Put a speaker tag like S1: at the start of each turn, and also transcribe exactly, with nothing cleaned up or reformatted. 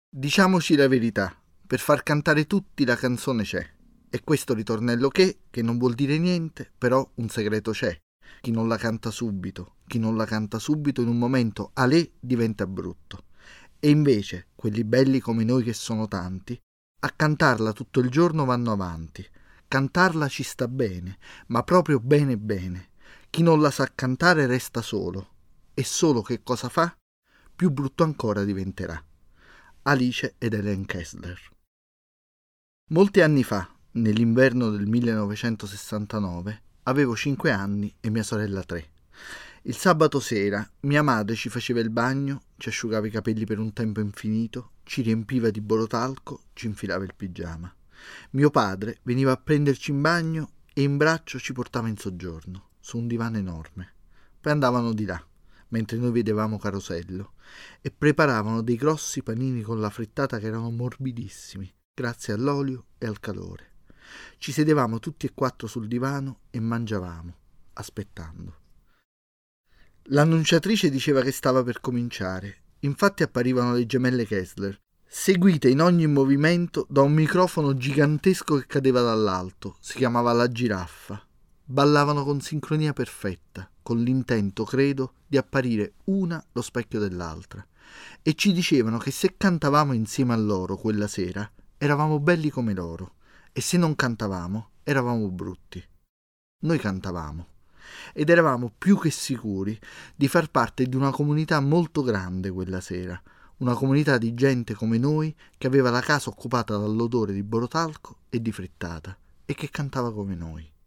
S1: Diciamoci la verità, per far cantare tutti la canzone c'è. E questo ritornello che, che non vuol dire niente, però un segreto c'è. Chi non la canta subito, chi non la canta subito in un momento alè diventa brutto. E invece, quelli belli come noi che sono tanti, a cantarla tutto il giorno vanno avanti. Cantarla ci sta bene, ma proprio bene bene. Chi non la sa cantare resta solo. E solo che cosa fa? Più brutto ancora diventerà. Alice ed Helen Kessler. Molti anni fa, nell'inverno del millenovecentosessantanove, avevo cinque anni e mia sorella tre. Il sabato sera mia madre ci faceva il bagno, ci asciugava i capelli per un tempo infinito, ci riempiva di borotalco, ci infilava il pigiama. Mio padre veniva a prenderci in bagno e in braccio ci portava in soggiorno, su un divano enorme. Poi andavano di là, mentre noi vedevamo Carosello, e preparavano dei grossi panini con la frittata che erano morbidissimi, grazie all'olio e al calore. Ci sedevamo tutti e quattro sul divano e mangiavamo, aspettando. L'annunciatrice diceva che stava per cominciare, infatti apparivano le gemelle Kessler, seguite in ogni movimento da un microfono gigantesco che cadeva dall'alto, si chiamava La Giraffa. Ballavano con sincronia perfetta, con l'intento, credo, di apparire una lo specchio dell'altra, e ci dicevano che se cantavamo insieme a loro quella sera eravamo belli come loro, e se non cantavamo eravamo brutti. Noi cantavamo, ed eravamo più che sicuri di far parte di una comunità molto grande quella sera, una comunità di gente come noi che aveva la casa occupata dall'odore di borotalco e di frittata, e che cantava come noi.